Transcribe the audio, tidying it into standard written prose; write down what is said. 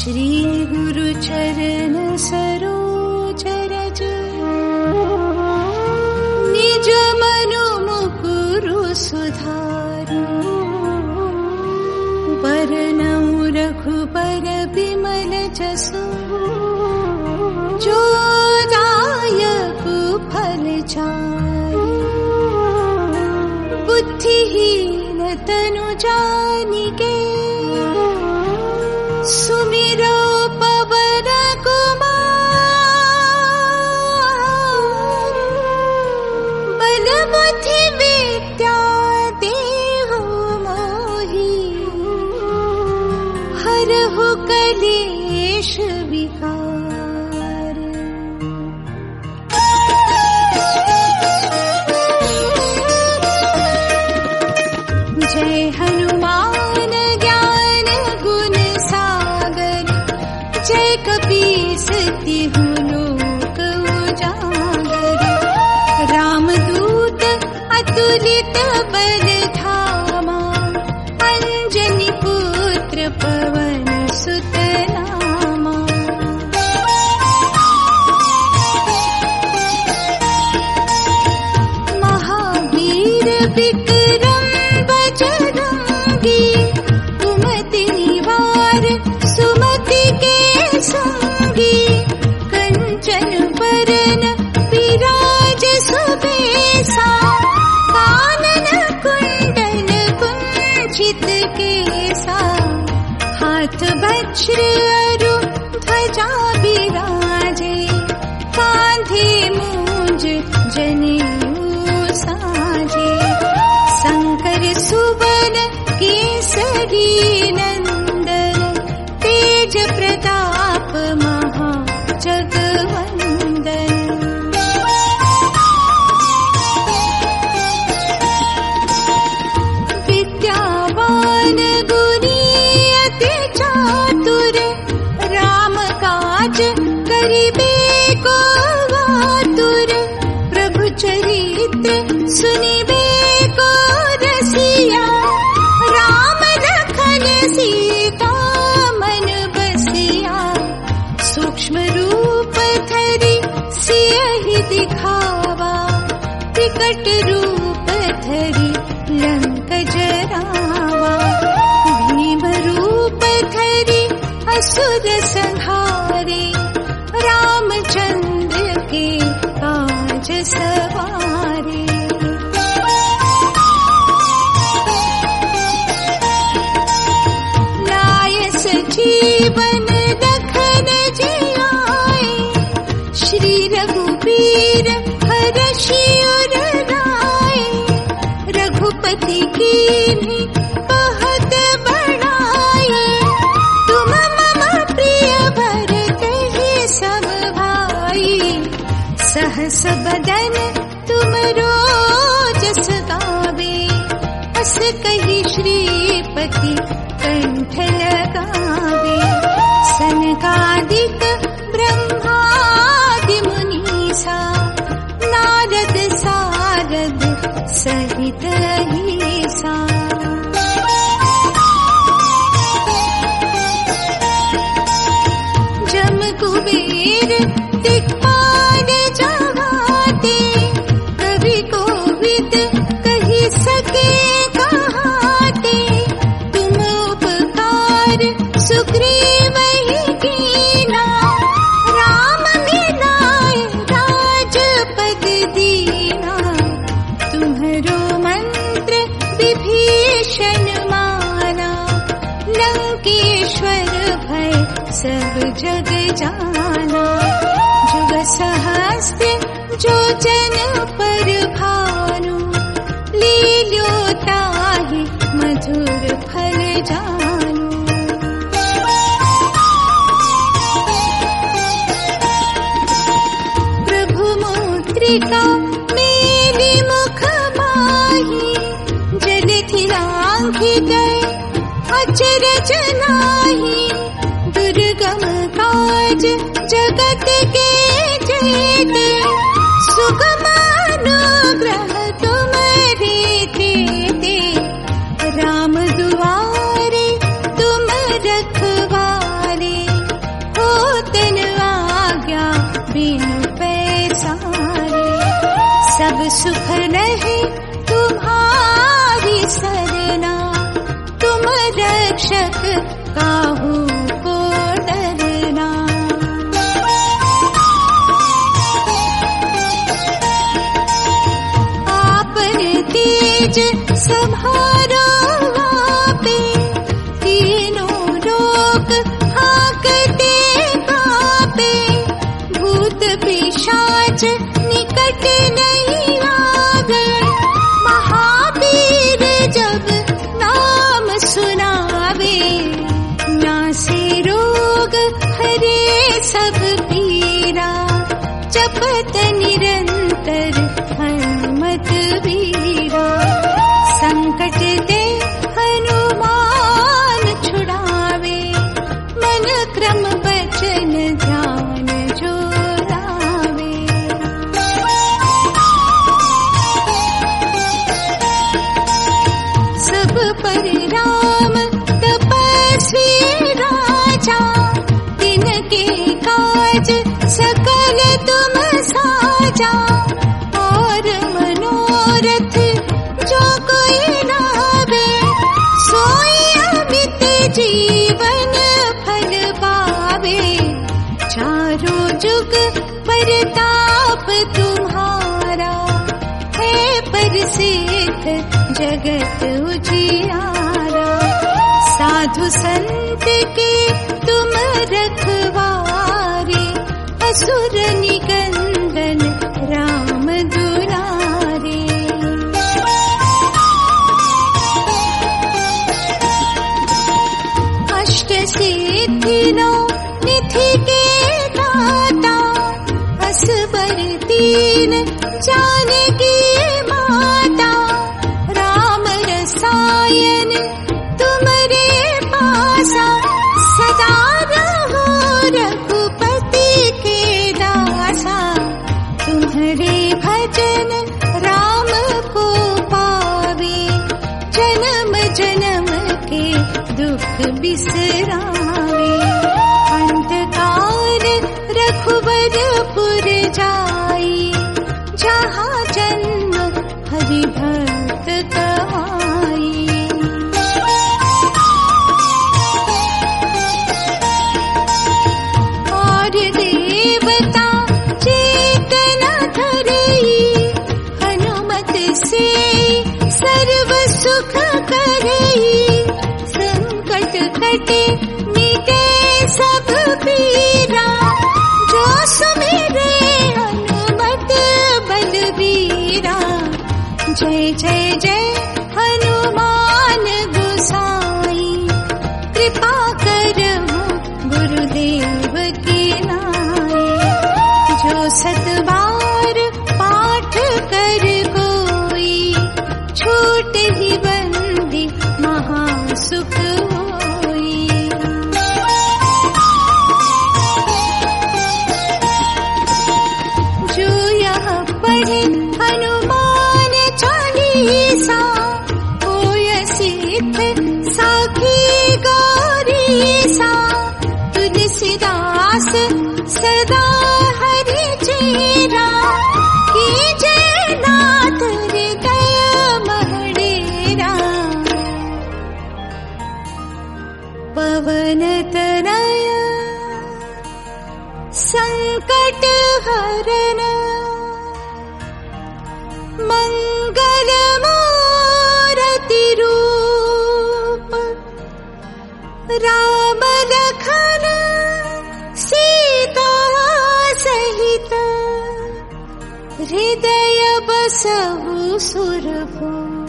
श्री गुरु चरण सरोज रज निज मनु मुकुरु सुधारु बरनउ रघुबर बिमल जसु जो दायक फल चारि बुद्धिहीन तनु जानिके सुमिरो पवन कुमार बल बुद्धि विद्या देहु मोहि हरहु कलेश विकार। जय हनुमान ज्ञान गुण सागर जय कपीस तिहु लोक उजागर रामदूत अतुलित बल धामा अंजनी पुत्र पवन सुत नामा। महावीर विक्रम बजरंगी कुमति निवार सुमति के संगी कंचन बरन विराज सुबेसा कानन कुंडल कुंचित केसा हाथ वज्र अरु ध्वजा विराजे कांधे मूंज जनेऊ साजे शंकर सुवन केसरी नंदन तेज प्रताप महा जगवंदन। विद्यावान गुणी अति चातुर राम काज करिबे को आतुर प्रभु चरित्र सुनिबे को रसिया राम लखन सीता मन बसिया सूक्ष्म रूप धरि सियहि दिखावा विकट रूप धरि लंक जरावा भीम रूप धरि असुर संहारे रामचंद्र के काज सवारे। लाय सजीवन लखन जियाए श्री रघुबीर हरषि उर लाए रघुपति कीन्ही बहुत बड़ाई तुम मम प्रिय भरतहि सब भाई सहस बदन तुमरो जस गावे अस कहि श्रीपति कंठ लगावे। सनकादिक ब्रह्मादि मुनीसा नारद सारद सहित अहिसा। जम कुबेर दिक्पाल जहाते कवि कोविद कहि सके कहाते तुम उपकार सुग्रीवहि कीना राम मिलाए राजपद दीना। तुम्हरो मंत्र विभीषण माना लंकेश्वर भय सब जग जाना। जुग सहस्त्र जो जन पर भानु लील्यो ताहि मधुर फल जानु। प्रभु मुद्रिका मेली मुख माही जलधि लांघि गए अचरज नाही। दुर्गम काज जगत के जेते सुगम अनुग्रह तुम्हारे तेते। राम दुआरे तुम रखवारे काहू को डरना। आपन तेज संभारो वापे, तीनों लोक हाकते कापे। भूत पिशाच निकट नहीं आवे, महावीर जब नाम सुनावे। नासे रोग हरे सब पीरा, जपत निरंतर हनुमत वीरा। संकट ते हनुमान छुड़ावे, मन क्रम वचन ध्यान जो लावे। सब पर राम तपस्वी राजा, तिनके काज सकल तुम साजा। और मनोरथ जो कोई लावे, सोई अमित जीवन फल पावे। चारों जुग परताप तुम्हारा, है प्रसिद्ध जगत उजियारा। साधु संत के तुम रखवारे, असुर निकंदन राम दुलारे। अष्ट सिद्धि नौ निधि के दाता, असबर दीन जानकी माता। राम रसायन तुम्हारे पासा, सदा रहो रघुपति के दासा। तुम्हारे भजन राम को पावे, जन्म जन्म के दुख बिसरावे। अंतकाल रघुवरपुर जाई, जहाँ जन्म हरि भक्त कहाई। और देवता चेतना धरई, हनुमत से सर्व सुख करई। संकट कटे मिटे सब पीरा, जो सुमिरे हनुमत बलबीरा। जय जय जय हनुमान गोसाई, कृपा करहु गुरुदेव की नाई। जो सतबार पाठ कर कोई, छूट ही बंदी महासुख होई। जो यह पढ़े हनुमान चालीसा, होय सिद्ध साखी गौरीसा। तुलसीदास सदा हरि चेरा, कीजय नाथ हृदय महडेरा। पवन तनय संकट हरन, मंगल मूरति रूप। राम लखन सीता सहित, हृदय बसहु सुरभूप।